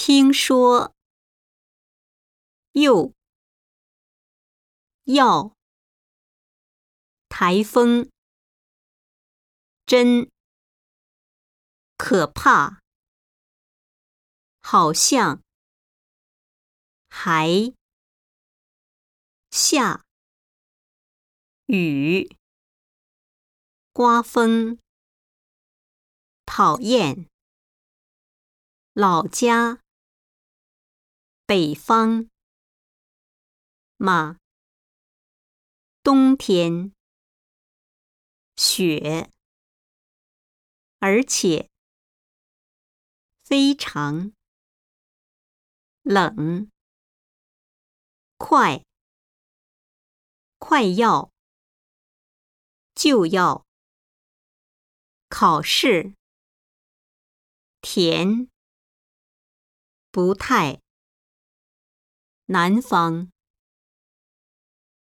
听说，又，要，台风，真，可怕，好像，还，下，雨，刮风，讨厌，老家，北方，马，冬天，雪，而且，非常，冷，快，快要，就要，考试，甜，不太，南方。